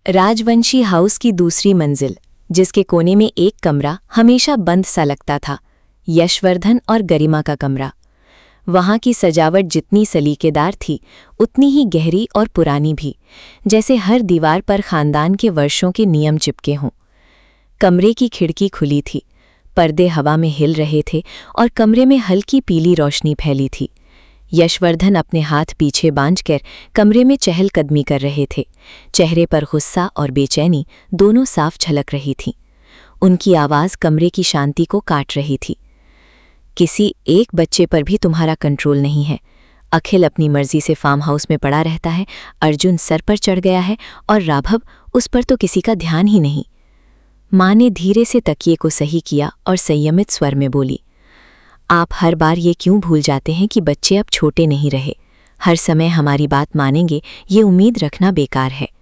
Rajvanshi house की दूसरी मंजिल, जिसके कोने में एक कमरा हमेशा बंद सा लगता था। यशवर्धन और गरिमा का कमरा। वहां की सजावट जितनी सलीकेदार थी, उतनी ही गहरी और पुरानी भी, जैसे हर दीवार पर खानदान के वर्षों के नियम चिपके हों। कमरे की खिड़की खुली थी, पर्दे हवा में हिल रहे थे और कमरे में हल्की पीली रोशनी फैली थी। यशवर्धन अपने हाथ पीछे बांधकर कमरे में चहलकदमी कर रहे थे। चेहरे पर गुस्सा और बेचैनी दोनों साफ झलक रही थी। उनकी आवाज़ कमरे की शांति को काट रही थी। किसी एक बच्चे पर भी तुम्हारा कंट्रोल नहीं है। अखिल अपनी मर्जी से फार्म हाउस में पड़ा रहता है, अर्जुन सर पर चढ़ गया है और राघव, उस पर तो किसी का ध्यान ही नहीं। माँ ने धीरे से तकिए को सही किया और संयमित स्वर में बोली, आप हर बार ये क्यों भूल जाते हैं कि बच्चे अब छोटे नहीं रहे। हर समय हमारी बात मानेंगे, ये उम्मीद रखना बेकार है।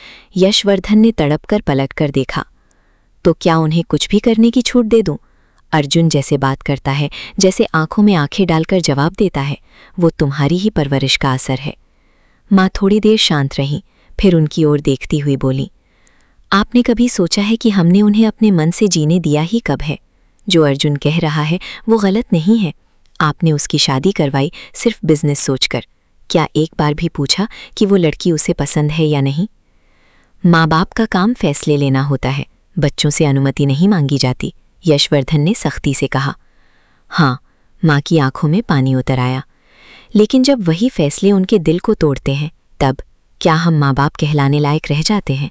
यशवर्धन ने तड़पकर पलटकर देखा। तो क्या उन्हें कुछ भी करने की छूट दे दूं? अर्जुन जैसे बात करता है, जैसे आंखों में आंखें डालकर जवाब देता है, वो तुम्हारी ही परवरिश का असर है। माँ थोड़ी देर शांत रहीं, फिर उनकी ओर देखती हुई बोली, आपने कभी सोचा है कि हमने उन्हें अपने मन से जीने दिया ही कब है? जो अर्जुन कह रहा है वो गलत नहीं है। आपने उसकी शादी करवाई सिर्फ बिजनेस सोचकर। क्या एक बार भी पूछा कि वो लड़की उसे पसंद है या नहीं? माँ बाप का काम फैसले लेना होता है, बच्चों से अनुमति नहीं मांगी जाती, यशवर्धन ने सख्ती से कहा। हाँ, माँ की आंखों में पानी उतर आया। लेकिन जब वही फैसले उनके दिल को तोड़ते हैं, तब क्या हम माँ बाप कहलाने लायक रह जाते हैं?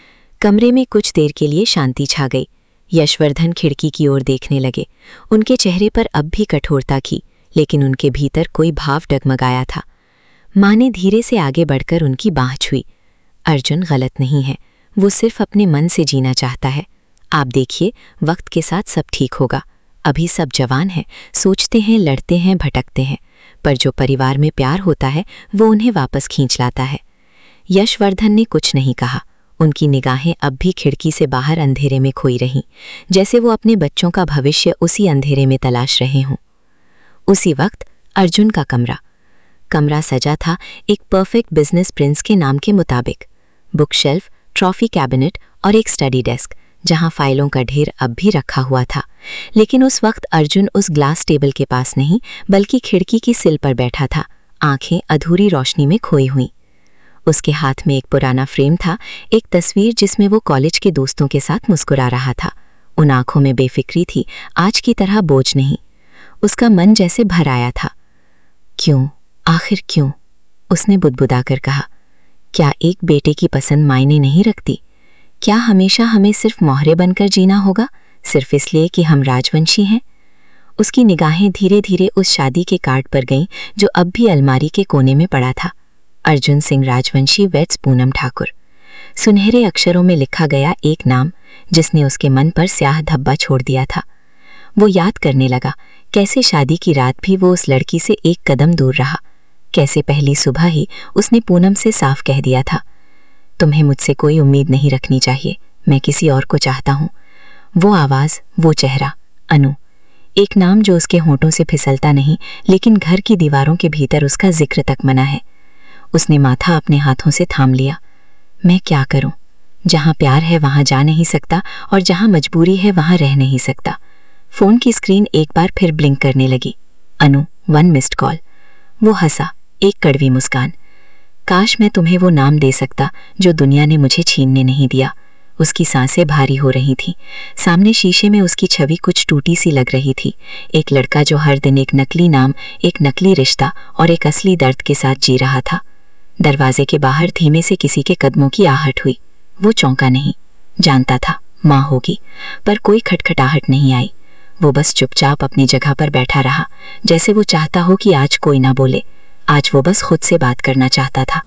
कमरे में कुछ देर के लिए शांति छा गई। यशवर्धन खिड़की की ओर देखने लगे। उनके चेहरे पर अब भी कठोरता थी, लेकिन उनके भीतर कोई भाव डगमगाया था। माँ ने धीरे से आगे बढ़कर उनकी बाँह छुई। अर्जुन गलत नहीं है, वो सिर्फ अपने मन से जीना चाहता है। आप देखिए, वक्त के साथ सब ठीक होगा। अभी सब जवान हैं, सोचते हैं, लड़ते हैं, भटकते हैं, पर जो परिवार में प्यार होता है वो उन्हें वापस खींच लाता है। यशवर्धन ने कुछ नहीं कहा। उनकी निगाहें अब भी खिड़की से बाहर अंधेरे में खोई रहीं, जैसे वो अपने बच्चों का भविष्य उसी अंधेरे में तलाश रहे हों। उसी वक्त अर्जुन का कमरा सजा था एक परफेक्ट बिजनेस प्रिंस के नाम के मुताबिक। बुक शेल्फ, ट्रॉफी कैबिनेट और एक स्टडी डेस्क, जहां फाइलों का ढेर अब भी रखा हुआ था। लेकिन उस वक्त अर्जुन उस ग्लास टेबल के पास नहीं, बल्कि खिड़की की सिल पर बैठा था, आंखें अधूरी रोशनी में खोई हुई। उसके हाथ में एक पुराना फ्रेम था, एक तस्वीर जिसमें वो कॉलेज के दोस्तों के साथ मुस्कुरा रहा था। उन आंखों में बेफिक्री थी, आज की तरह बोझ नहीं। उसका मन जैसे भर आया था। क्यों, आखिर क्यों? उसने बुदबुदाकर कहा। क्या एक बेटे की पसंद मायने नहीं रखती? क्या हमेशा हमें सिर्फ मोहरे बनकर जीना होगा, सिर्फ इसलिए कि हम राजवंशी हैं? उसकी निगाहें धीरे धीरे उस शादी के कार्ड पर गईं जो अब भी अलमारी के कोने में पड़ा था। अर्जुन सिंह राजवंशी वेट्स पूनम ठाकुर। सुनहरे अक्षरों में लिखा गया एक नाम, जिसने उसके मन पर स्याह धब्बा छोड़ दिया था। वो याद करने लगा, कैसे शादी की रात भी वो उस लड़की से एक कदम दूर रहा, कैसे पहली सुबह ही उसने पूनम से साफ कह दिया था, तुम्हें मुझसे कोई उम्मीद नहीं रखनी चाहिए, मैं किसी और को चाहता हूँ। वो आवाज़, वो चेहरा, अनु। एक नाम जो उसके होंठों से फिसलता नहीं, लेकिन घर की दीवारों के भीतर उसका जिक्र तक मना है। उसने माथा अपने हाथों से थाम लिया। मैं क्या करूं? जहां प्यार है वहां जा नहीं सकता, और जहां मजबूरी है वहां रह नहीं सकता। फोन की स्क्रीन एक बार फिर ब्लिंक करने लगी। Anu, 1 missed call. वो हंसा, एक कड़वी मुस्कान। काश मैं तुम्हें वो नाम दे सकता जो दुनिया ने मुझे छीनने नहीं दिया। उसकी सांसें भारी हो रही थीं। सामने शीशे में उसकी छवि कुछ टूटी सी लग रही थी। एक लड़का जो हर दिन एक नकली नाम, एक नकली रिश्ता और एक असली दर्द के साथ जी रहा था। दरवाजे के बाहर धीमे से किसी के कदमों की आहट हुई। वो चौंका नहीं, जानता था माँ होगी, पर कोई खटखटाहट नहीं आई। वो बस चुपचाप अपनी जगह पर बैठा रहा, जैसे वो चाहता हो कि आज कोई ना बोले। आज वो बस खुद से बात करना चाहता था।